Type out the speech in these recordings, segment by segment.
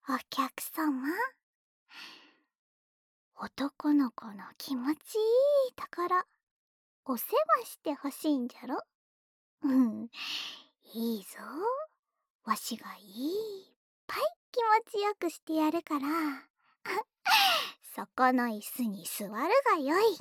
お客様、男の子の気持ちいいところお世話してほしいんじゃろ。うん、いいぞ。わしがいっぱい気持ちよくしてやるからそこの椅子に座るがよい。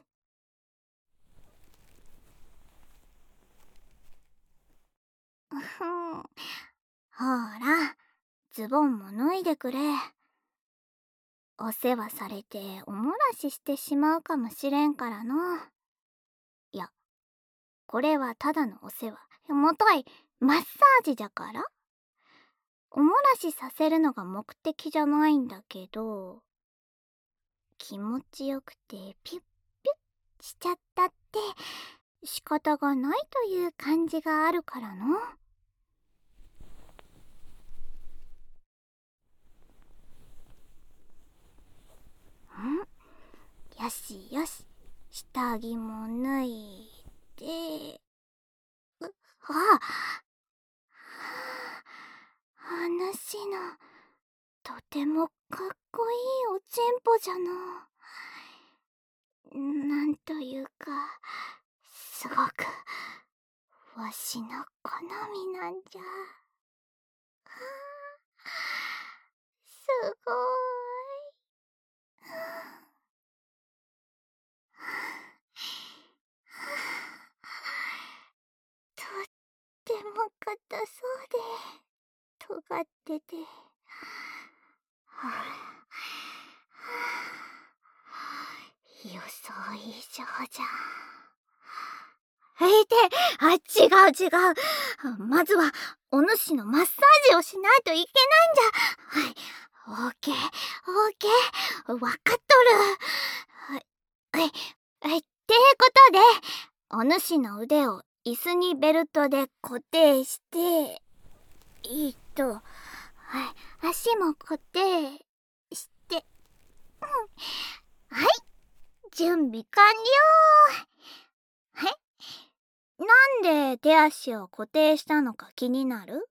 ほら、ズボンも脱いでくれ。お世話されておもらししてしまうかもしれんからの。いや、これはただのお世話。もといマッサージじゃから。おもらしさせるのが目的じゃないんだけど、気持ちよくてピュッピュッしちゃったって仕方がないという感じがあるからの。よしよし、下着も脱いで、お主のとてもかっこいいおちんぽじゃの。なんというか、すごくわしの好みなんじゃ。すごい。とっても硬そうで尖ってて、予想以上じゃ。違う違う。まずはお主のマッサージをしないといけないんじゃ。はい、オーケーオーケー、わかっとる。ってことで、お主の腕を椅子にベルトで固定して、はい、足も固定して、はい、準備完了。なんで手足を固定したのか気になる？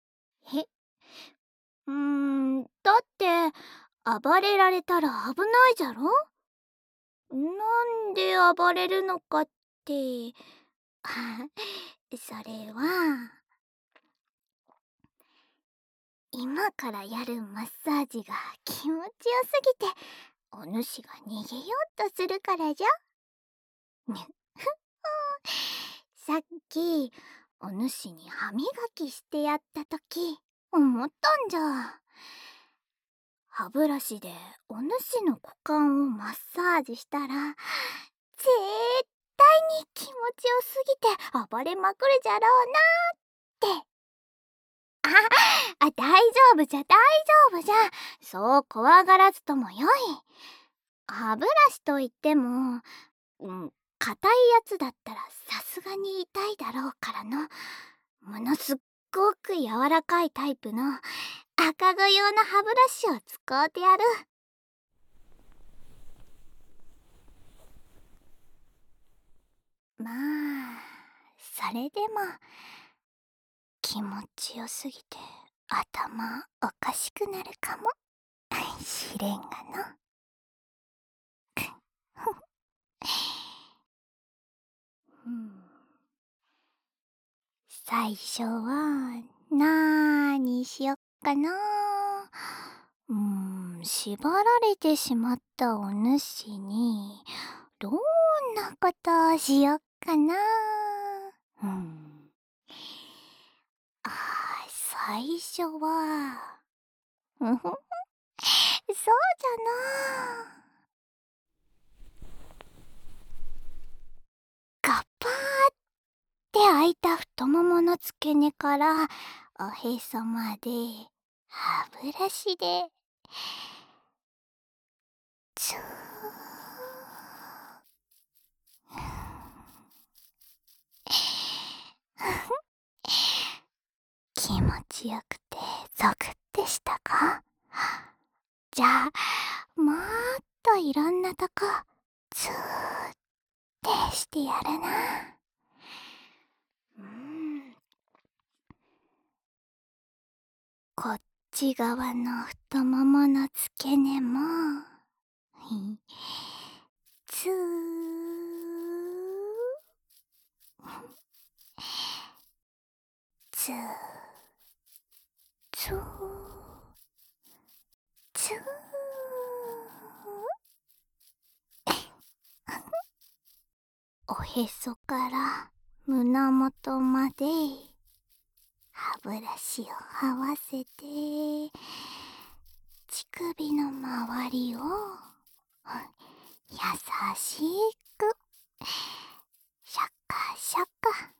だって暴れられたら危ないじゃろ。なんで暴れるのかってそれは今からやるマッサージが気持ちよすぎてお主が逃げようとするからじゃ。さっきお主に歯磨きしてやったとき思ったんじゃ。歯ブラシでお主の股間をマッサージしたら絶対に気持ちよすぎて暴れまくるじゃろうなーって。大丈夫じゃ大丈夫じゃ。そう怖がらずともよい。歯ブラシといっても硬いやつだったらさすがに痛いだろうからの。ものすっごく柔らかいタイプの赤子用の歯ブラシを使うてやる。まあそれでも気持ちよすぎて頭おかしくなるかもしれんがの。最初はなーにしよっかな。縛られてしまったお主にどんなことをしよっかな。最初はそうじゃな。ガッパーって開いた太ももの付け根からおへそまで歯ブラシでツー気持ちよくてゾクってしたか。じゃあもっといろんなとこツーってしてやるな。こっち内側の太ももの付け根もつーつーつーつーおへそから胸元まで歯ブラシを合わせて乳首の周りを優しくシャカシャカ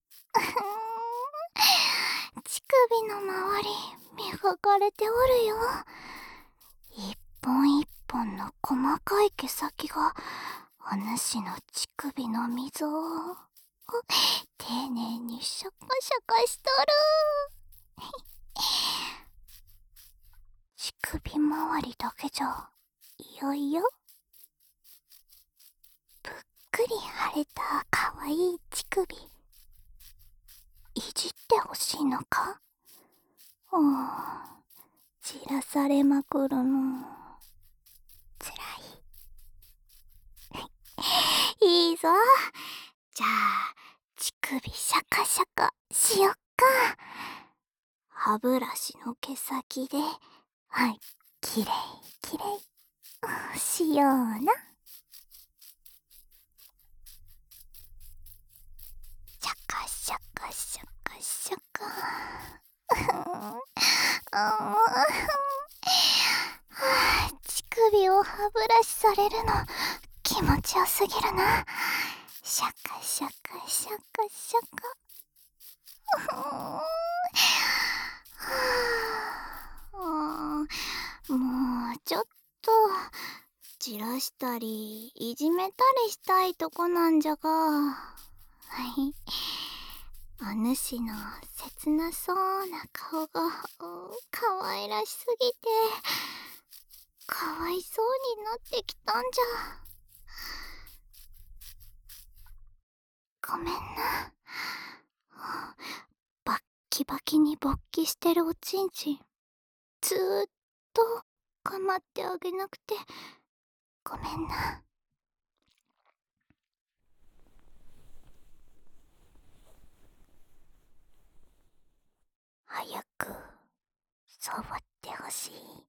乳首の周り磨かれておるよ。一本一本の細かい毛先がお主の乳首の溝を丁寧にシャカシャカしとる。乳首周りだけじゃいよいよぷっくり腫れたかわいい乳首いじってほしいのか。じらされまくるのつらい。いいぞ。じゃあ乳首シャカシャカしよっか。歯ブラシの毛先できれいきれいしような。シャカシャカシャカシャカ乳首を歯ブラシされるの気持ちよすぎるな。シャカシャカシャカシャカもうちょっとじらしたりいじめたりしたいとこなんじゃが、お主の切なそうな顔がかわいらしすぎてかわいそうになってきたんじゃ。ごめんな。バッキバキに勃起してるおちんちんずーっと構ってあげなくてごめんな。早く触ってほしい。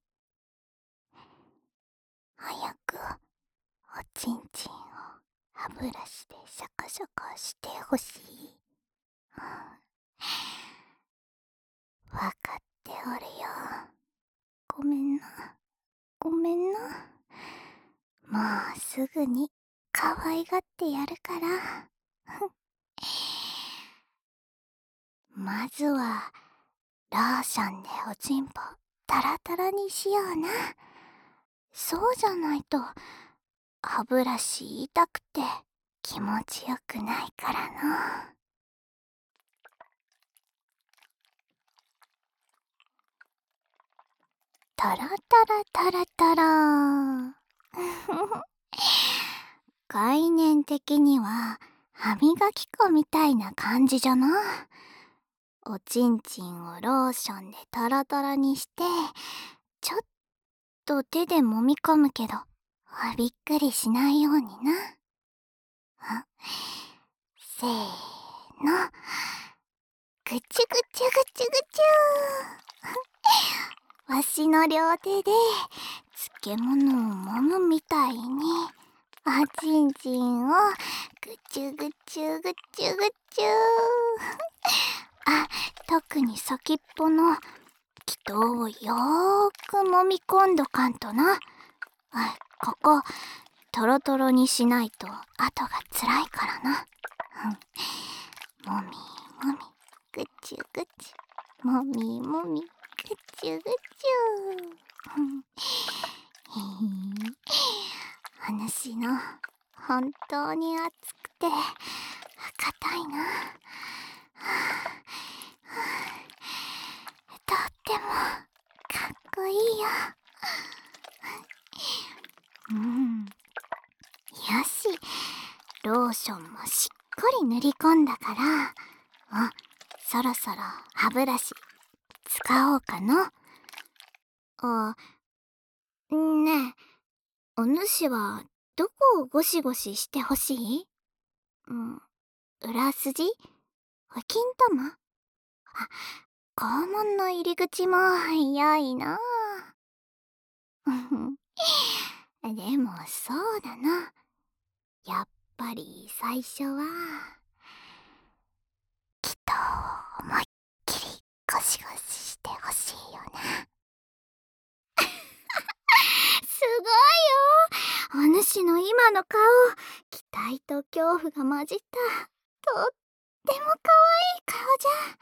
早くおちんちんを歯ブラシでシャカシャカしてほしい。わかっておるよ。ごめんな。ごめんな。もうすぐに可愛がってやるから。まずはローションでおちんぽタラタラにしような。そうじゃないと歯ブラシ痛くて気持ちよくないからな。タラタラタラタラ概念的には歯磨き粉みたいな感じじゃな。おちんちんをローションでタラタラにしてちょっと手で揉み込むけどびっくりしないようにな。せーの、ぐちゅぐちゅぐちゅぐちゅわしの両手で漬物を揉むみたいにおちんちんをぐちゅぐちゅぐちゅぐちゅ特に先っぽの気筒をよーく揉み込んどかんとな。ここトロトロにしないと後がつらいからな。もみもみぐちゅぐちゅもみもみぐちゅぐちゅお主の本当に熱くて硬いな。とってもかっこいいよ。よし、ローションもしっかり塗り込んだからそろそろ歯ブラシ使おうかの。 あ、ねえ、お主はどこをゴシゴシしてほしい？裏筋？金玉？あ、肛門の入り口も良いな。でもそうだな。やっぱり最初は、きっと思いっきりゴシゴシしてほしいよな。すごいよ。お主の今の顔、期待と恐怖が混じった、とっても可愛い顔じゃ。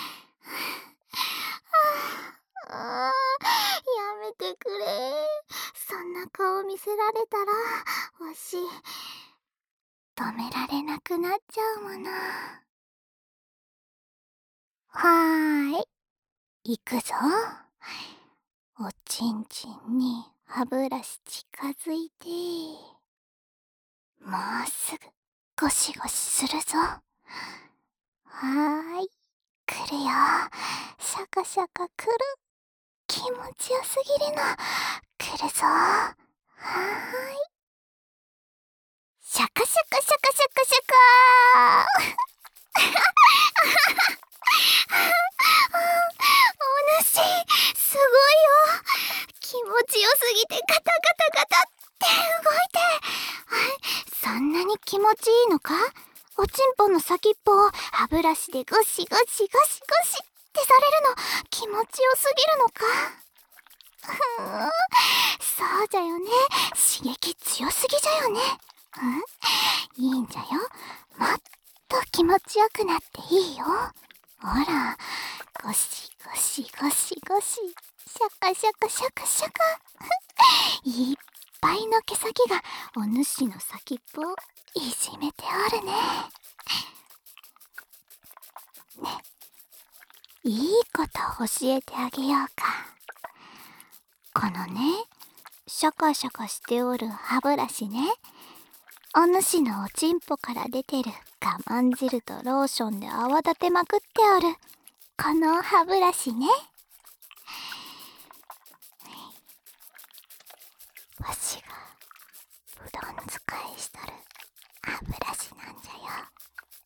やめてくれ。そんな顔見せられたら、わし、止められなくなっちゃうもの。はーい、行くぞ。おちんちんに歯ブラシ近づいて、もうすぐゴシゴシするぞ。はーい、来るよ。シャカシャカ来る。気持ちよすぎるの。来るぞ。はーい。シャカシャカシャカシャカシャカお主、すごいよ。気持ちよすぎてガタガタガタって動いて。そんなに気持ちいいのか？おちんぽの先っぽを歯ブラシでゴシゴシゴシゴシってされるの気持ちよすぎるのか？そうじゃよね。刺激強すぎじゃよね。いいんじゃよ。もっと気持ちよくなっていいよ。ほら、ゴシゴシゴシゴシ、シャカシャカシャカシャカ。いっぱいの毛先がお主の先っぽをいじめておるね。ね、いいこと教えてあげようか。このね、シャカシャカしておる歯ブラシね、お主のおちんぽから出てる我慢汁とローションで泡立てまくっておるこの歯ブラシね。わしがうどん使いしとる歯ブラシなんじゃよ。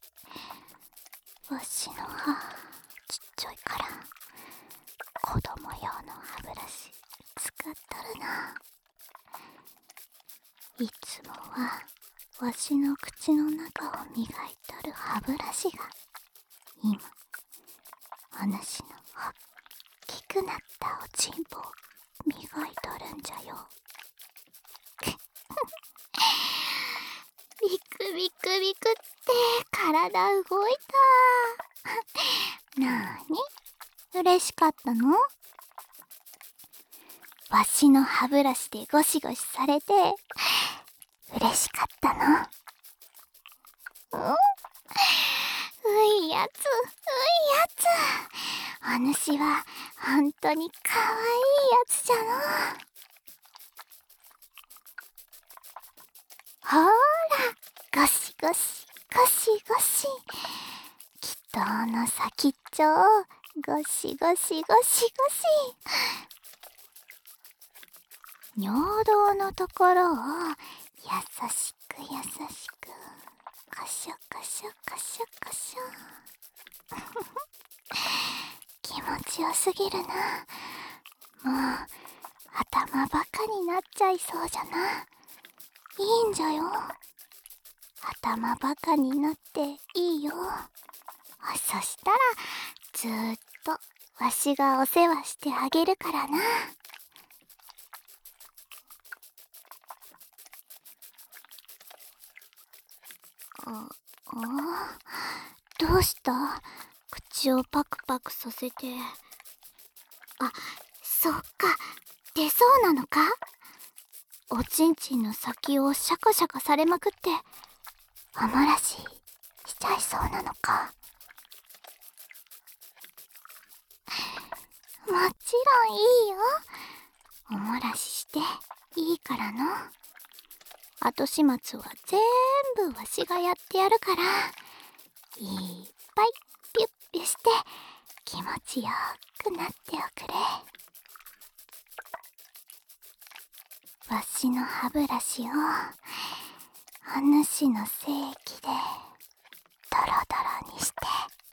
わしの歯ちっちゃいから子供用の歯ブラシ使っとるな。いつもはわしの口の中を磨いとる歯ブラシが今お主のおっきくなったおちんぽを磨いとるんじゃよ。ビクビクビクって体動いた。なーに？嬉しかったの？わしの歯ブラシでゴシゴシされて嬉しかったの？ういやつ、ういやつ。お主はほんとにかわいいやつじゃの。ほーら、ゴシゴシ、ゴシゴシ。祈祷の先っちょをゴシゴシゴシゴシ。尿道のところを優しく優しく、カシャカシャカシャカシャ。気持ちよすぎるな。もう頭バカになっちゃいそうじゃな。いいんじゃよ。頭バカになっていいよ。そしたらずーっとわしがお世話してあげるからな。どうした？口をパクパクさせて。あ、そっか、出そうなのか？おちんちんの先をシャカシャカされまくっておもらししちゃいそうなのか？もちろんいいよ。おもらししていいからの。後始末は全部わしがやってやるから、いっぱいピュッピュして気持ちよくなっておくれ。 わしの歯ブラシをお主の性器でドロドロにして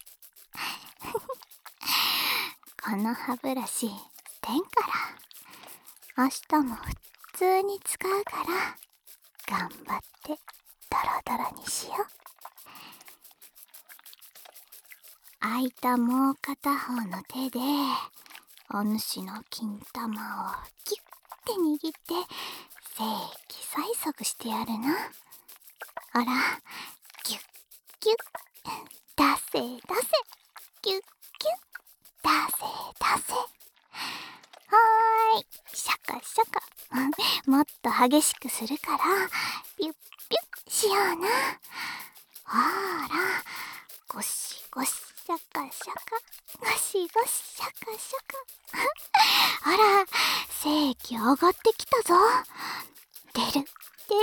この歯ブラシ捨てんから明日も普通に使うから頑張ってドロドロにしよう。空いたもう片方の手でお主の金玉をギュッて握って精液催促してやるな。ほら、ギュッギュッ出せ出せ、ギュッギュッ出せ出せ。はーい、シャカシャカもっと激しくするからピュッピュッしような。ほーら、ゴシゴシシャカシャカ、ゴシゴシシャカシャカほら、精液上がってきたぞ。出る出る出る、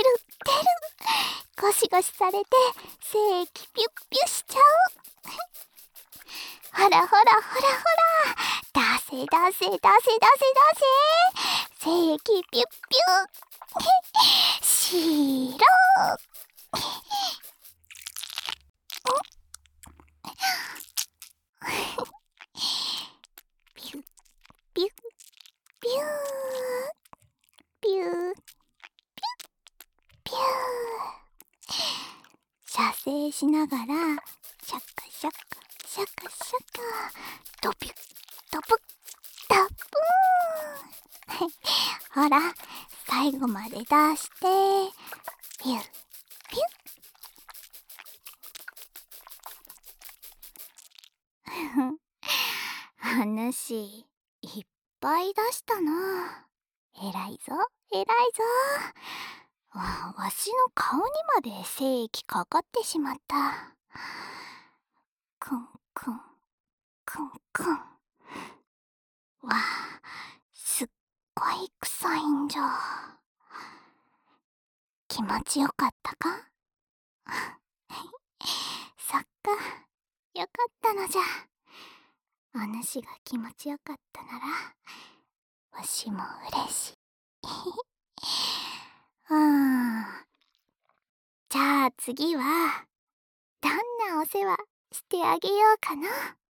ゴシゴシされて精液ピュッピュしちゃうほらほらほらほら、出せ出せ出せ出せ出せ、精液ピュッピュしろピュッピュッピューピューピュー、射精しながらシャカシャカシャカシャカ、ドピュッドプッドプーンほら、最後まで出してピュッピュッお主いっぱい出したな。えらいぞえらいぞ。わしの顔にまで精液かかってしまった。くんくんくんくん。わあ、すっごい臭いんじゃ。気持ちよかったかそっか、よかったのじゃ。お主が気持ちよかったならわしも嬉しいじゃあ次はどんなお世話してあげようかな。